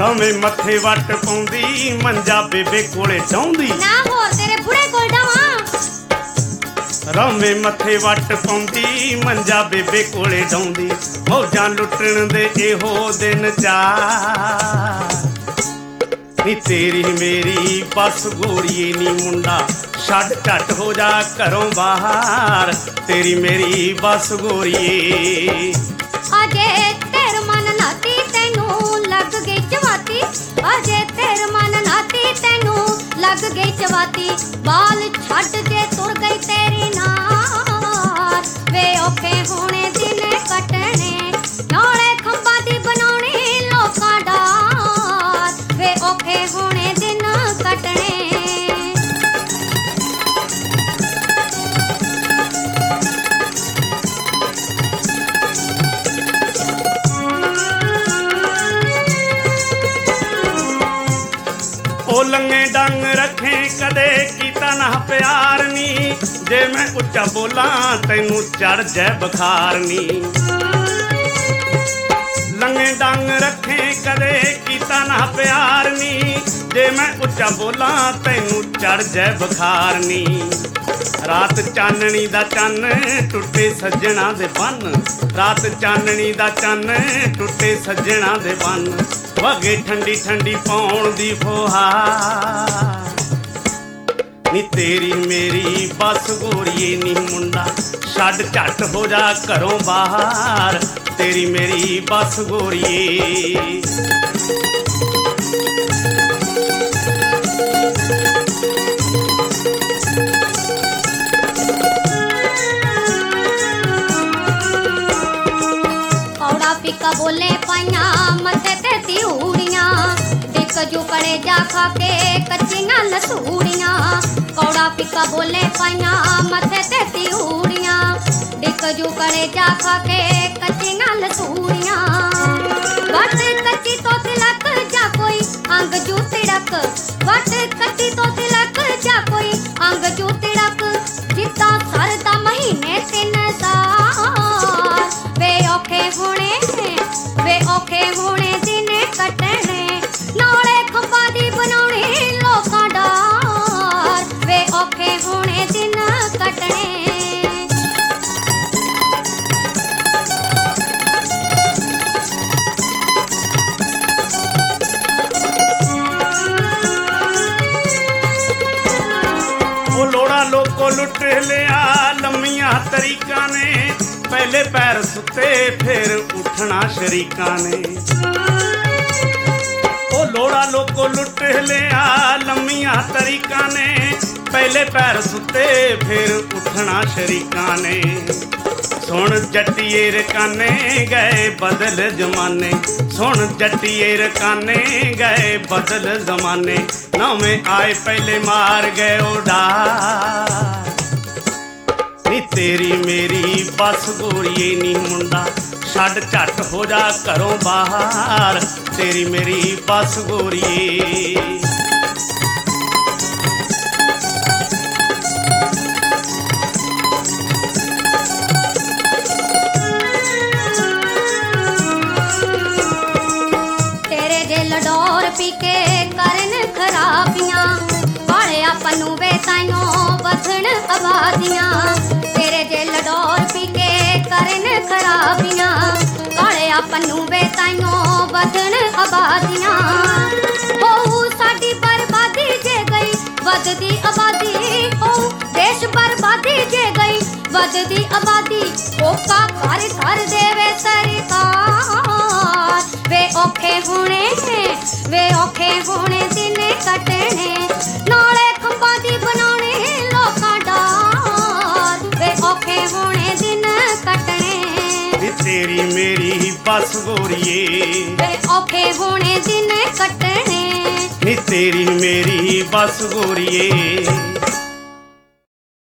ਰਵੇਂ ਮੱਥੇ ਵੱਟ ਪਾਉਂਦੀ ਮੰਜਾ ਬੇਬੇ ਕੋਲੇ ਡਾਉਂਦੀ ਨਾ ਹੋਰ ਤੇਰੇ ਬੁੜੇ ਕੋਲ ਡਾਵਾਂ ਰਵੇਂ ਮੱਥੇ ਵੱਟ ਪਾਉਂਦੀ ਮੰਜਾ ਬੇਬੇ ਕੋਲੇ ਡਾਉਂਦੀ ਮੌਜਾਂ ਲੁੱਟਣ ਦੇ ਇਹੋ ਦਿਨ ਚਾਰ ਨੀ ਤੇਰੀ ਮੇਰੀ ਬਸ ਗੋਰੀਏ ਨੀ ਮੁੰਡਾ ਛੱਡ ਝੱਟ ਹੋ ਜਾ ਘਰੋਂ ਬਾਹਰ ਤੇਰੀ ਮੇਰੀ ਬਸ ਗੋਰੀਏ ਅਜੇ ਤੇਰ ਮਨ ਨਾਤੀ ਤੈਨੂੰ ਲੱਗ ਗਈ ਚਵਾਤੀ ਅਜੇ ਤੇਰ ਮਨ ਨਾਤੀ ਤੈਨੂੰ ਲੱਗ ਗਈ ਚਵਾਤੀ ਬਾਲ ਛੱਡ ਕੇ ਤੁਰ ਗਈ ਤੇਰੀ ਨਾਰ ਵੇ ਔਖੇ ਹੋਣੇ ਦਿਨ ਕੱਟਣੇ ਨਾਲੇ ਖੰਭਾਂ ਦੀ ਬਣਾਉਣੀ ਲੋਕਾਂ ਡਾਰ ਵੇ ਔਖੇ ਹੋਣੇ ਦਿਨ ਕੱਟਣੇ ਉਹ ਲੰਗੇ ਡੰਗ ਰੱਖੇ ਕਦੇ ਕੀਤਾ ਨਾ ਪਿਆਰ ਨੀ ਜੇ ਮੈਂ ਉੱਚਾ ਬੋਲਾਂ ਤੈਨੂੰ ਚੜ ਜੈ ਬੁਖਾਰ ਨੀ ਲੰਗੇ ਡੰਗ ਰੱਖੇ ਕਦੇ ਕੀਤਾ ਨਾ ਪਿਆਰ ਨੀ ਜੇ ਮੈਂ ਉੱਚਾ ਬੋਲਾਂ ਤੈਨੂੰ ਚੜ ਜੈ ਬੁਖਾਰ ਨੀ ਰਾਤ ਚਾਨਣੀ ਦਾ ਚੰਨ ਟੁੱਟੇ ਸੱਜਣਾ ਦੇ ਬੰਨ ਰਾਤ ਚਾਨਣੀ ਦਾ ਚੰਨ ਟੁੱਟੇ ਸੱਜਣਾ ਦੇ ਬੰਨ ਵਗੇ ਠੰਡੀ ਠੰਡੀ ਪਾਉਣ ਦੀ ਫੁਹਾਰ ਨੀ ਤੇਰੀ ਮੇਰੀ ਬਸ ਗੋਰੀਏ ਨੀ ਮੁੰਡਾ ਛੱਡ ਝੱਟ ਹੋ ਜਾ ਘਰੋਂ ਬਾਹਰ ਤੇਰੀ ਮੇਰੀ ਬਸ ਗੋਰੀਏ ਕੌੜਾ ਫਿੱਕਾ ਬੋਲੇ ਪਾਈਆਂ ਮੱਥੇ ਤੇ ਤਿਊੜੀਆਂ ਡਿੱਕ ਜੂ ਕੜੇ ਜਾ ਖਾ ਕੇ ਕੱਚੀਆਂ ਲਸੂੜੀਆਂ ਕੌੜਾ ਫਿੱਕਾ ਬੋਲੇ ਪਾਈਆਂ ਮੱਥੇ ਤੇ ਤਿਊੜੀਆਂ ਡਿੱਕ ਜੂ ਕੜੇ ਜਾ ਖਾ ਕੇ ਕੱਚੀਆਂ ਲਸੂੜੀਆਂ ਵੱਟ ਕੱਚੀ ਤੋਂ ਤਿਲਕ ਜਾ ਕੋਈ ਅੰਗ ਜੂ ਤਿੜਕ ਵੱਟ ਕੱਚੀ ਤੋਂ ਤਿਲਕ ਜਾ ਕੋਈ ਅੰਗ ਜੂ ਤਿੜਕ ਜਿੱਦਾਂ ਸਰਦਾ ਮਹੀਨੇ 3 ਸਾਲ ਵੇ ਔਖੇ ਹੋਣੇ ਦਿਨ ਕੱਟਣੇ ਨਾਲੇ ਖੰਭਾਂ ਦੀ ਬਣਾਉਣੀ ਲੋਕਾਂ ਡਾਰ ਵੇ ਔਖੇ ਹੋਣੇ ਦਿਨ ਕੱਟਣੇ ਉਹ ਲੋੜਾ ਲੋਕੋ ਲੁੱਟ ਲਿਆ ਲੰਮੀਆਂ ਤਰੀਕਾਂ ਨੇ ਪਹਿਲੇ ਪੈਰ ਸੁੱਤੇ ਫਿਰ ਉੱਠਣਾ ਸ਼ਰੀਕਾਂ ਨੇ ਉਹ ਲੋੜਾ ਲੋਕੋ ਲੁੱਟ ਲਿਆ ਲੰਮੀਆਂ ਤਰੀਕਾਂ ਨੇ ਪਹਿਲੇ ਪੈਰ ਸੁੱਤੇ ਫਿਰ ਉੱਠਣਾ ਸ਼ਰੀਕਾਂ ਨੇ ਸੁਣ ਜੱਟੀਏ ਰਕਾਨੇ ਗਏ ਬਦਲ ਜ਼ਮਾਨੇ ਸੁਣ ਜੱਟੀਏ ਰਕਾਨੇ ਗਏ ਬਦਲ ਜ਼ਮਾਨੇ ਨਵੇਂ ਆਏ ਪਹਿਲੇ ਮਾਰ ਗਏ ਉਡਾਰ ਨੀ ਤੇਰੀ ਮੇਰੀ ਬਸ ਗੋਰੀਏ ਨੀ ਮੁੰਡਾ ਛੱਡ ਝੱਟ ਹੋ ਜਾ ਘਰੋਂ ਬਾਹਰ ਤੇਰੀ ਮੇਰੀ ਬਸ ਗੋਰੀਏ ਤੇਰੇ ਜੇ ਲਡੋਰ ਪੀ ਕੇ ਕਰਨ ਖਰਾਬੀਆਂ ਵਾਲਿਆ ਪਨੂੰ ਵੇ ਤਾਈਓ ਵਧਣ ਆਬਾਦੀਆਂ ਤੇਰੇ ਜੇ ਲਡੋਰ ਪੀ ਕੇ ਕਰਨ ਖਰਾਬੀਆਂ ਵਾਲਿਆ ਪਨੂੰ ਵੇ ਤਾਈਓ ਵਧਣ ਆਬਾਦੀਆਂ ਹੋਊ ਸਾਡੀ ਬਰਬਾਦੀ ਜੇ ਗਈ ਵੱਧਦੀ ਆਬਾਦੀ ਹੋਊ ਦੇਸ਼ ਬਰਬਾਦੀ ਜੇ ਗਈ ਵੱਧਦੀ ਆਬਾਦੀ ਕੋਕਾ ਘਰ ਘਰ ਦੇਵੇ ਸਰਕਾਰ ਵੇ ਔਖੇ ਹੋਣੇ ਦਿਨ ਕੱਟਣੇ ਨਾਲੇ ਖੰਭਾਂ ਦੀ ਬਣਾਉਣੀ ਲੋਕਾਂ ਡਾਰ ਵੇ ਔਖੇ ਹੋਣੇ ਦਿਨ ਕੱਟਣੇ ਨੀ ਤੇਰੀ ਮੇਰੀ ਬਸ ਗੋਰੀਏ ਵੇ ਔਖੇ ਹੋਣੇ ਦਿਨ ਕੱਟਣੇ ਨੀ ਤੇਰੀ ਮੇਰੀ ਬਸ ਗੋਰੀਏ